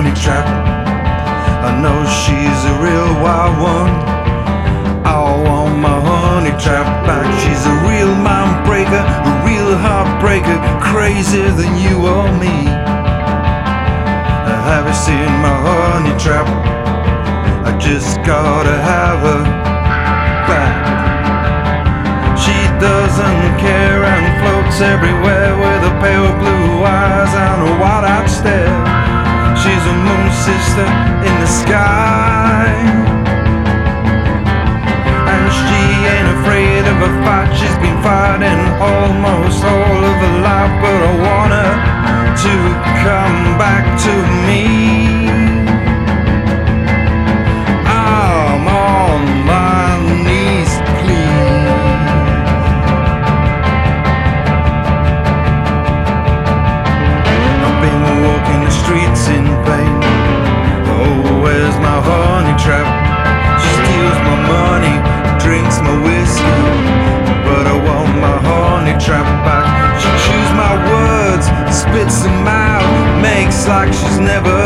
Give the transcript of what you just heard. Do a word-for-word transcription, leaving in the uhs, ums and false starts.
honey trap. I know she's a real wild one. I want my honey trap back. She's a real mind breaker, a real heartbreaker, crazier than you or me. Have you seen my honey trap? I just gotta have her back. She doesn't care and floats everywhere with her pale blue eyes and a wide-eyed stare. She's a moon sister in the sky, and she ain't afraid of a fight. She's been fighting almost all of her life, but I want her to come back to me. I'm on my knees, please. I've been walking the streets in vain. Oh, where's my honey trap? She steals my money, drinks my whiskey, but I want my honey trap back. She chews my words, spits them out, makes like she's never